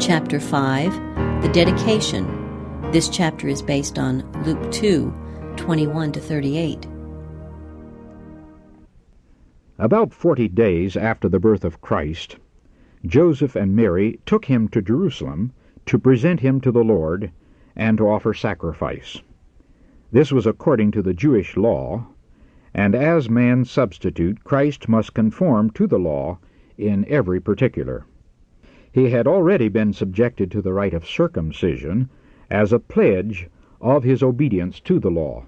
Chapter 5, the dedication. This chapter is based on Luke 2, 21 to 38. About 40 days after the birth of Christ, Joseph and Mary took him to Jerusalem to present him to the Lord and to offer sacrifice. This was according to the Jewish law, and as man's substitute, Christ must conform to the law in every particular. He had already been subjected to the rite of circumcision as a pledge of his obedience to the law.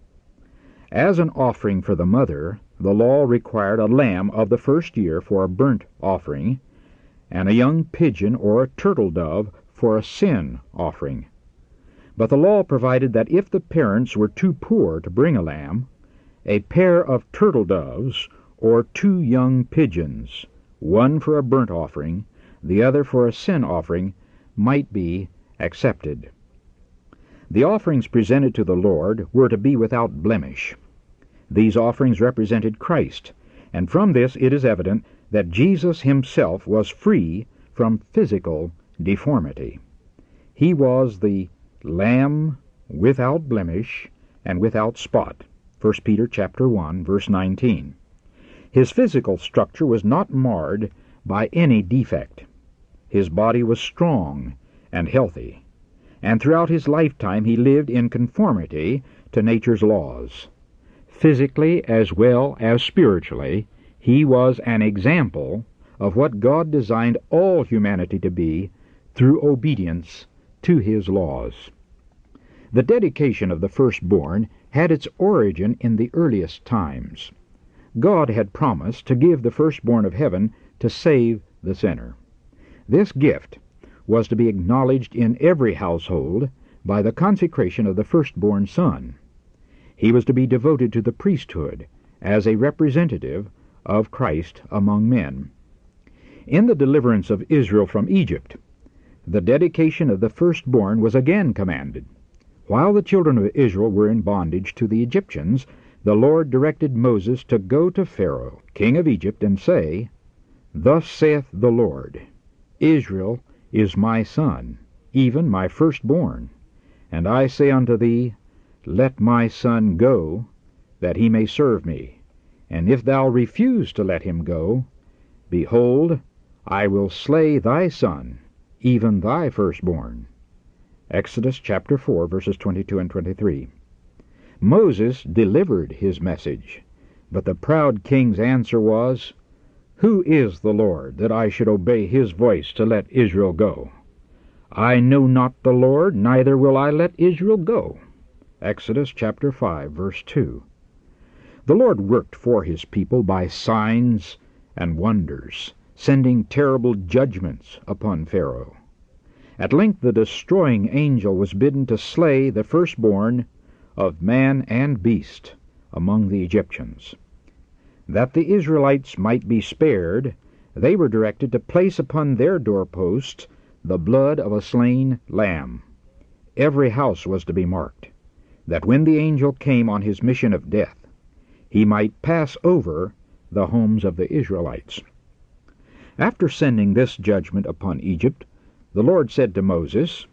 As an offering for the mother, the law required a lamb of the first year for a burnt offering, and a young pigeon or a turtle dove for a sin offering. But the law provided that if the parents were too poor to bring a lamb, a pair of turtle doves or 2 young pigeons, one for a burnt offering, the other for a sin offering, might be accepted. The offerings presented to the Lord were to be without blemish. These offerings represented Christ, and from this it is evident that Jesus himself was free from physical deformity. He was the Lamb without blemish and without spot. 1 Peter chapter 1, verse 19. His physical structure was not marred by any defect. His body was strong and healthy, and throughout his lifetime he lived in conformity to nature's laws. Physically as well as spiritually, he was an example of what God designed all humanity to be through obedience to his laws. The dedication of the firstborn had its origin in the earliest times. God had promised to give the firstborn of heaven to save the sinner. This gift was to be acknowledged in every household by the consecration of the firstborn son. He was to be devoted to the priesthood as a representative of Christ among men. In the deliverance of Israel from Egypt, the dedication of the firstborn was again commanded. While the children of Israel were in bondage to the Egyptians, the Lord directed Moses to go to Pharaoh, king of Egypt, and say, "Thus saith the Lord, Israel is my son, even my firstborn. And I say unto thee, Let my son go, that he may serve me. And if thou refuse to let him go, behold, I will slay thy son, even thy firstborn." Exodus chapter 4, verses 22 and 23. Moses delivered his message, but the proud king's answer was, "Who is the Lord, that I should obey his voice to let Israel go? I know not the Lord, neither will I let Israel go." Exodus chapter 5, verse 2. The Lord worked for his people by signs and wonders, sending terrible judgments upon Pharaoh. At length the destroying angel was bidden to slay the firstborn of man and beast among the Egyptians. That the Israelites might be spared, they were directed to place upon their doorposts the blood of a slain lamb. Every house was to be marked, that when the angel came on his mission of death, he might pass over the homes of the Israelites. After sending this judgment upon Egypt, the Lord said to Moses,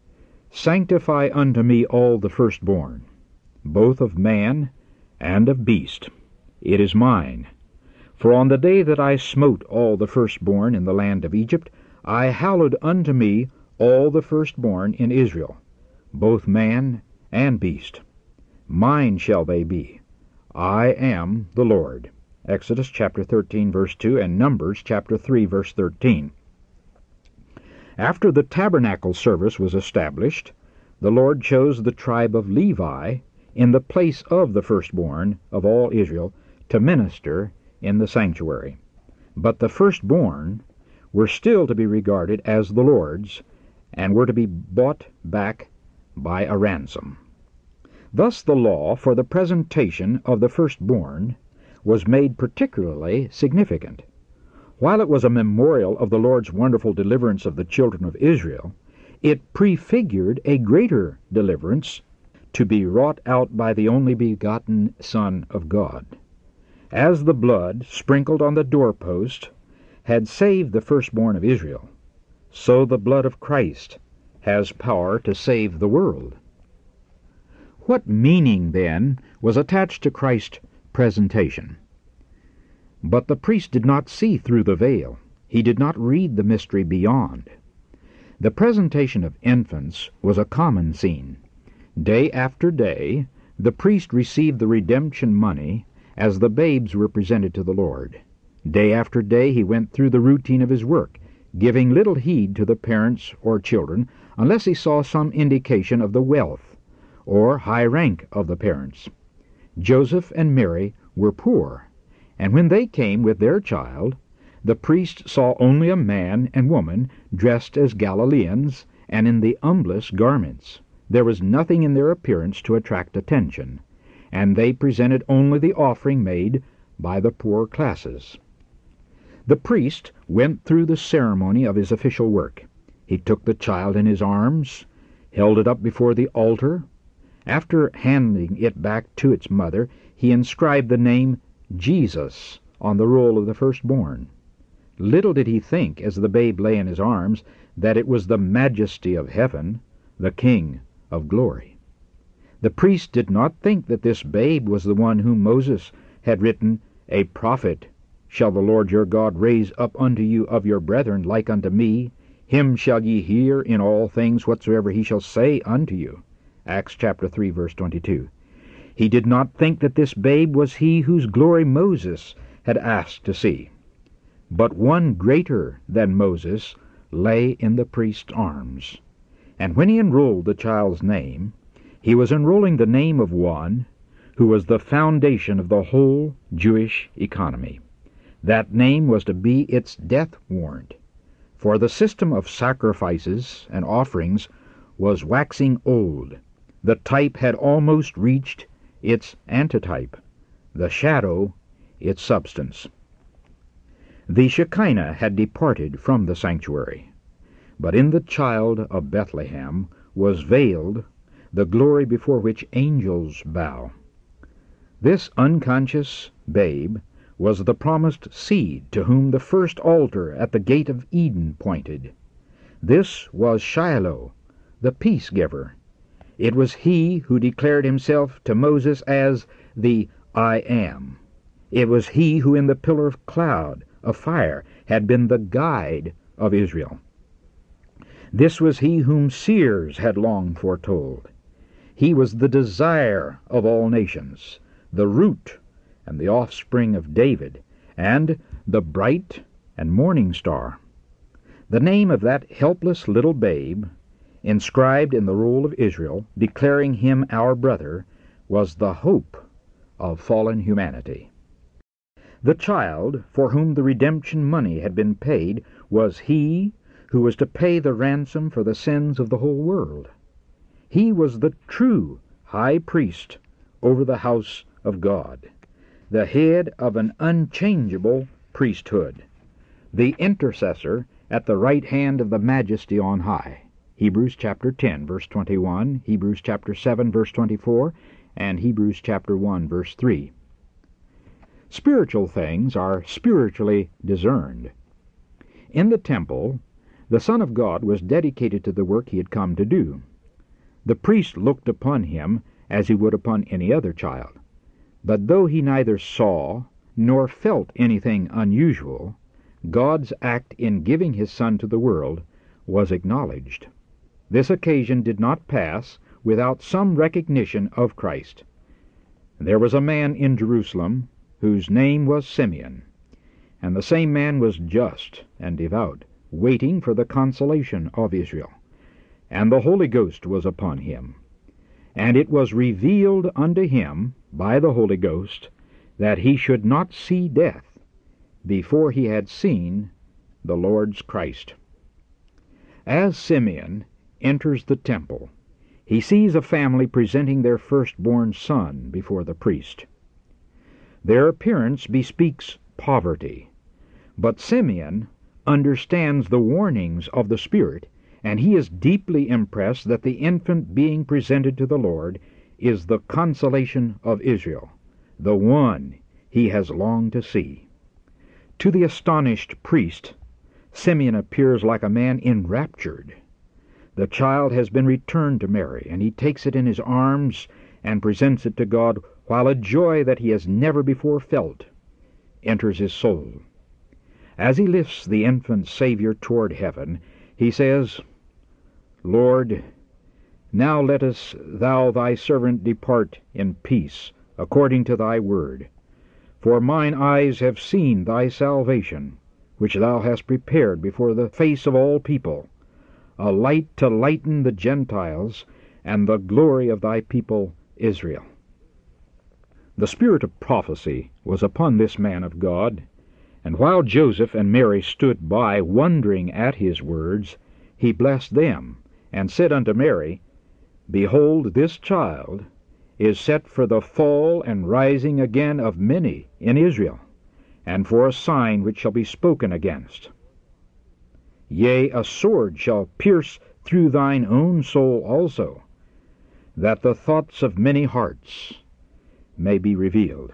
"Sanctify unto me all the firstborn, both of man and of beast. It is mine. For on the day that I smote all the firstborn in the land of Egypt, I hallowed unto me all the firstborn in Israel, both man and beast. Mine shall they be. I am the Lord." Exodus chapter 13, verse 2, and Numbers chapter 3, verse 13. After the tabernacle service was established, the Lord chose the tribe of Levi in the place of the firstborn of all Israel to minister in the sanctuary. But the firstborn were still to be regarded as the Lord's, and were to be bought back by a ransom. Thus the law for the presentation of the firstborn was made particularly significant. While it was a memorial of the Lord's wonderful deliverance of the children of Israel, it prefigured a greater deliverance to be wrought out by the only begotten Son of God. As the blood sprinkled on the doorpost had saved the firstborn of Israel, so the blood of Christ has power to save the world. What meaning, then, was attached to Christ's presentation? But the priest did not see through the veil. He did not read the mystery beyond. The presentation of infants was a common scene. Day after day, the priest received the redemption money as the babes were presented to the Lord. Day after day he went through the routine of his work, giving little heed to the parents or children unless he saw some indication of the wealth or high rank of the parents. Joseph and Mary were poor, and when they came with their child, the priest saw only a man and woman dressed as Galileans and in the humblest garments. There was nothing in their appearance to attract attention, and they presented only the offering made by the poor classes. The priest went through the ceremony of his official work. He took the child in his arms, held it up before the altar. After handing it back to its mother, he inscribed the name Jesus on the roll of the firstborn. Little did he think, as the babe lay in his arms, that it was the majesty of heaven, the King of glory. The priest did not think that this babe was the one whom Moses had written, "A prophet shall the Lord your God raise up unto you of your brethren like unto me. Him shall ye hear in all things whatsoever he shall say unto you." Acts chapter 3, verse 22. He did not think that this babe was he whose glory Moses had asked to see. But one greater than Moses lay in the priest's arms. And when he enrolled the child's name, he was enrolling the name of one who was the foundation of the whole Jewish economy. That name was to be its death warrant, for the system of sacrifices and offerings was waxing old. The type had almost reached its antitype, the shadow its substance. The Shekinah had departed from the sanctuary, but in the child of Bethlehem was veiled the glory before which angels bow. This unconscious babe was the promised seed to whom the first altar at the gate of Eden pointed. This was Shiloh, the peace-giver. It was he who declared himself to Moses as the I Am. It was he who in the pillar of cloud, of fire, had been the guide of Israel. This was he whom seers had long foretold. He was the desire of all nations, the root and the offspring of David, and the bright and morning star. The name of that helpless little babe, inscribed in the roll of Israel, declaring him our brother, was the hope of fallen humanity. The child for whom the redemption money had been paid was he who was to pay the ransom for the sins of the whole world. He was the true high priest over the house of God, the head of an unchangeable priesthood, the intercessor at the right hand of the Majesty on high. Hebrews chapter 10, verse 21, Hebrews chapter 7, verse 24, and Hebrews chapter 1, verse 3. Spiritual things are spiritually discerned. In the temple, the Son of God was dedicated to the work he had come to do. The priest looked upon him as he would upon any other child. But though he neither saw nor felt anything unusual, God's act in giving his Son to the world was acknowledged. This occasion did not pass without some recognition of Christ. There was a man in Jerusalem whose name was Simeon, and the same man was just and devout, waiting for the consolation of Israel. And the Holy Ghost was upon him. And it was revealed unto him by the Holy Ghost that he should not see death before he had seen the Lord's Christ. As Simeon enters the temple, he sees a family presenting their firstborn son before the priest. Their appearance bespeaks poverty, but Simeon understands the warnings of the Spirit, and he is deeply impressed that the infant being presented to the Lord is the consolation of Israel, the one he has longed to see. To the astonished priest, Simeon appears like a man enraptured. The child has been returned to Mary, and he takes it in his arms and presents it to God, while a joy that he has never before felt enters his soul. As he lifts the infant Savior toward heaven, he says, Lord, now lettest thou thy servant depart in peace, according to thy word. For mine eyes have seen thy salvation, which thou hast prepared before the face of all people, a light to lighten the Gentiles, and the glory of thy people Israel. The spirit of prophecy was upon this man of God, and while Joseph and Mary stood by wondering at his words, he blessed them, and said unto Mary, Behold, this child is set for the fall and rising again of many in Israel, and for a sign which shall be spoken against. Yea, a sword shall pierce through thine own soul also, that the thoughts of many hearts may be revealed.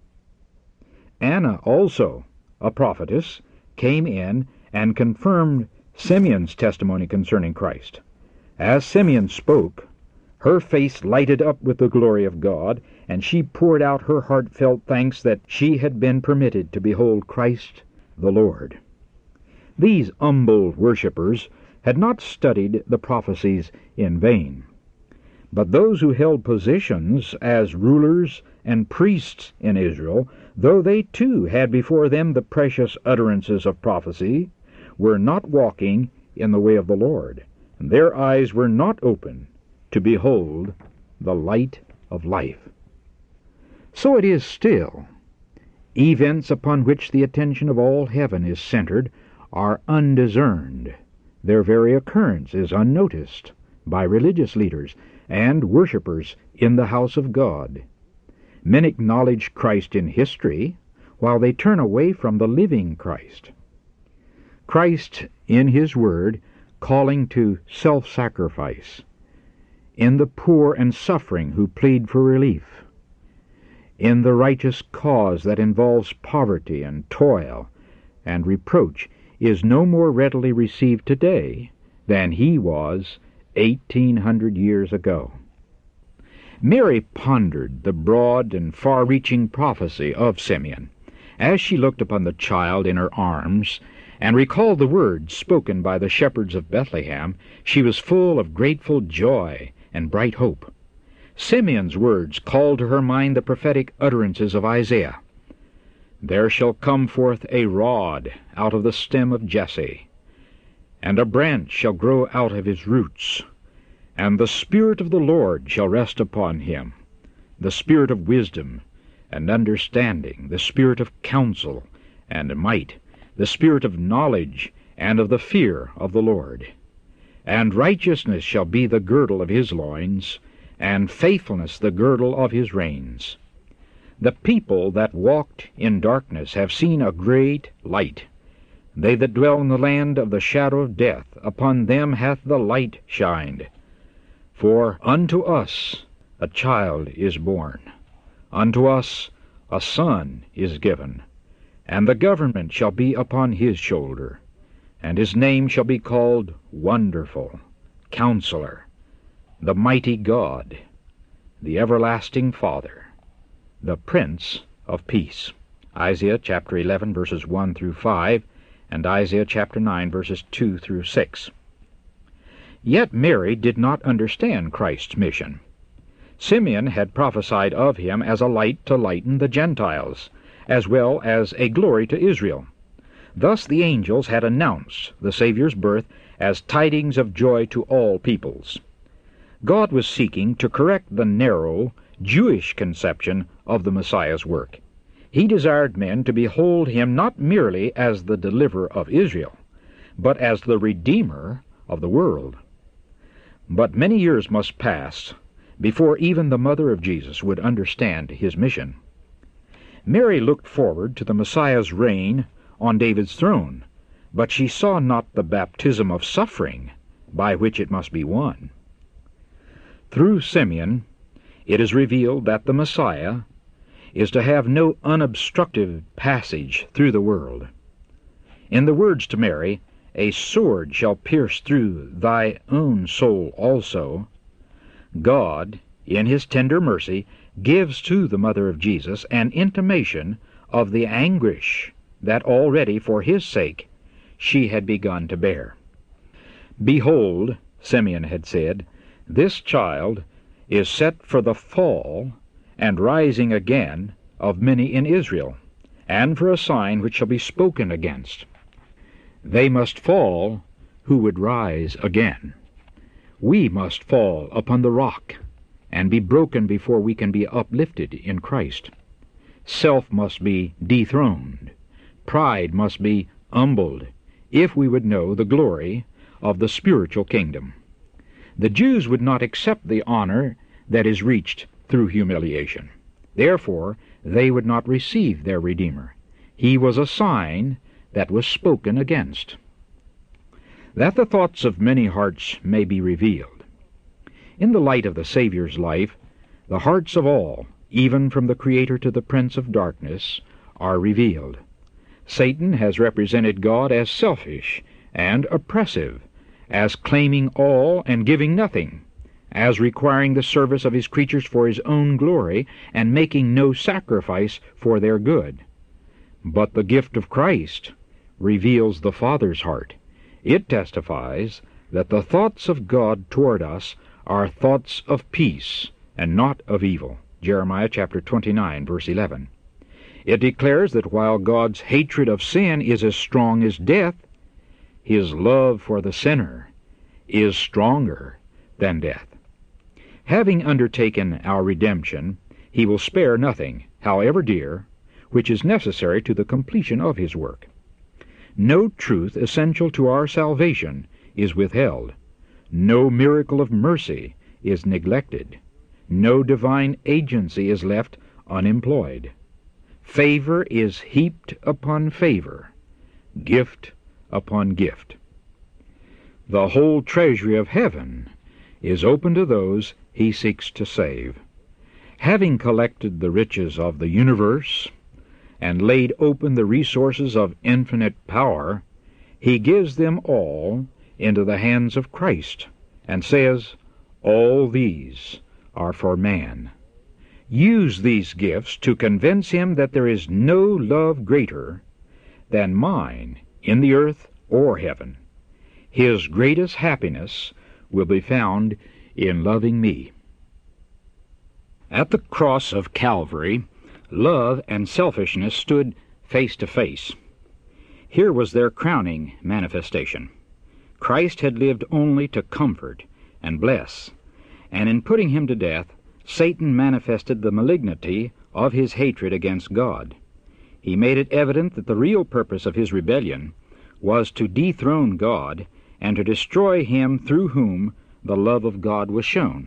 Anna also, a prophetess, came in and confirmed Simeon's testimony concerning Christ. As Simeon spoke, her face lighted up with the glory of God, and she poured out her heartfelt thanks that she had been permitted to behold Christ the Lord. These humble worshippers had not studied the prophecies in vain. But those who held positions as rulers and priests in Israel, though they too had before them the precious utterances of prophecy, were not walking in the way of the Lord, and their eyes were not open to behold the light of life. So it is still. Events upon which the attention of all heaven is centered are undiscerned. Their very occurrence is unnoticed by religious leaders and worshippers in the house of God. Men acknowledge Christ in history, while they turn away from the living Christ. Christ in His Word calling to self-sacrifice, in the poor and suffering who plead for relief, in the righteous cause that involves poverty and toil and reproach, is no more readily received today than He was 1800 years ago. Mary pondered the broad and far-reaching prophecy of Simeon as she looked upon the child in her arms and recalled the words spoken by the shepherds of Bethlehem. She was full of grateful joy and bright hope. Simeon's words called to her mind the prophetic utterances of Isaiah. There shall come forth a rod out of the stem of Jesse, and a branch shall grow out of his roots, and the Spirit of the Lord shall rest upon him, the Spirit of wisdom and understanding, the Spirit of counsel and might, the Spirit of knowledge and of the fear of the Lord. And righteousness shall be the girdle of his loins, and faithfulness the girdle of his reins. The people that walked in darkness have seen a great light. They that dwell in the land of the shadow of death, upon them hath the light shined. For unto us a child is born, unto us a son is given, and the government shall be upon his shoulder, and his name shall be called Wonderful, Counselor, the Mighty God, the Everlasting Father, the Prince of Peace. Isaiah chapter 11, verses 1 through 5, and Isaiah chapter 9, verses 2 through 6. Yet Mary did not understand Christ's mission. Simeon had prophesied of him as a light to lighten the Gentiles, as well as a glory to Israel. Thus the angels had announced the Savior's birth as tidings of joy to all peoples. God was seeking to correct the narrow, Jewish conception of the Messiah's work. He desired men to behold him not merely as the deliverer of Israel, but as the Redeemer of the world. But many years must pass before even the mother of Jesus would understand his mission. Mary looked forward to the Messiah's reign on David's throne, but she saw not the baptism of suffering by which it must be won. Through Simeon, it is revealed that the Messiah is to have no unobstructed passage through the world. In the words to Mary, a sword shall pierce through thy own soul also, God, in his tender mercy, gives to the mother of Jesus an intimation of the anguish that already for his sake she had begun to bear. Behold, Simeon had said, this child is set for the fall and rising again of many in Israel, and for a sign which shall be spoken against. They must fall who would rise again. We must fall upon the rock and be broken before we can be uplifted in Christ. Self must be dethroned. Pride must be humbled, if we would know the glory of the spiritual kingdom. The Jews would not accept the honor that is reached through humiliation. Therefore, they would not receive their Redeemer. He was a sign that was spoken against. That the thoughts of many hearts may be revealed. In the light of the Savior's life, the hearts of all, even from the Creator to the Prince of Darkness, are revealed. Satan has represented God as selfish and oppressive, as claiming all and giving nothing, as requiring the service of his creatures for his own glory and making no sacrifice for their good. But the gift of Christ reveals the Father's heart. It testifies that the thoughts of God toward us are thoughts of peace and not of evil. Jeremiah chapter 29, verse 11. It declares that while God's hatred of sin is as strong as death, his love for the sinner is stronger than death. Having undertaken our redemption, he will spare nothing, however dear, which is necessary to the completion of his work. No truth essential to our salvation is withheld. No miracle of mercy is neglected. No divine agency is left unemployed. Favor is heaped upon favor, gift upon gift. The whole treasury of heaven is open to those he seeks to save. Having collected the riches of the universe and laid open the resources of infinite power, he gives them all into the hands of Christ, and says, all these are for man. Use these gifts to convince him that there is no love greater than mine in the earth or heaven. His greatest happiness will be found in loving me. At the cross of Calvary, love and selfishness stood face to face. Here was their crowning manifestation. Christ had lived only to comfort and bless, and in putting him to death, Satan manifested the malignity of his hatred against God. He made it evident that the real purpose of his rebellion was to dethrone God and to destroy him through whom the love of God was shown.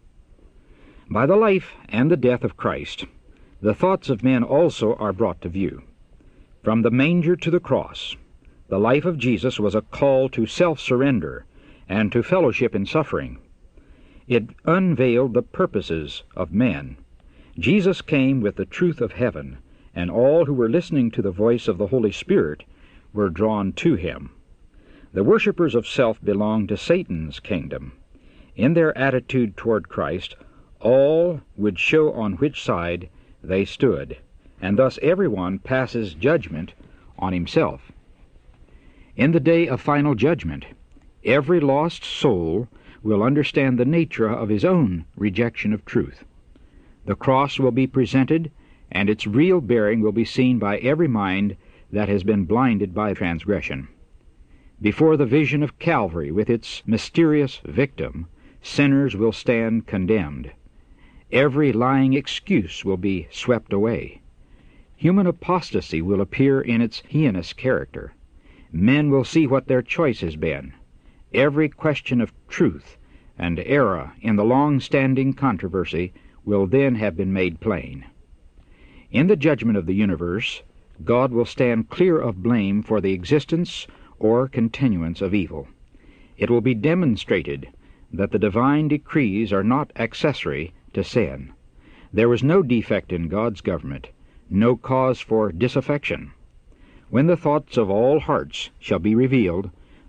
By the life and the death of Christ, the thoughts of men also are brought to view. From the manger to the cross, the life of Jesus was a call to self-surrender and to fellowship in suffering. It unveiled the purposes of men. Jesus came with the truth of heaven, and all who were listening to the voice of the Holy Spirit were drawn to him. The worshippers of self belong to Satan's kingdom. In their attitude toward Christ, all would show on which side they stood, and thus everyone passes judgment on himself. In the day of final judgment, every lost soul will understand the nature of his own rejection of truth. The cross will be presented, and its real bearing will be seen by every mind that has been blinded by transgression. Before the vision of Calvary with its mysterious victim, sinners will stand condemned. Every lying excuse will be swept away. Human apostasy will appear in its heinous character. Men will see what their choice has been. Every question of truth and error in the long-standing controversy will then have been made plain. In the judgment of the universe, God will stand clear of blame for the existence or continuance of evil. It will be demonstrated that the divine decrees are not accessory to sin. There was no defect in God's government, no cause for disaffection. When the thoughts of all hearts shall be revealed,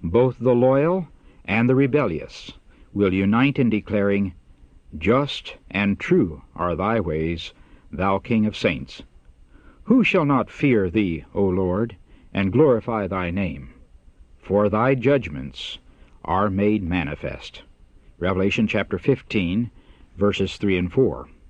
Both the loyal and the rebellious will unite in declaring, "Just and true are thy ways, thou King of saints. Who shall not fear thee, O Lord, and glorify thy name? For thy judgments are made manifest." Revelation chapter 15, verses 3 and 4.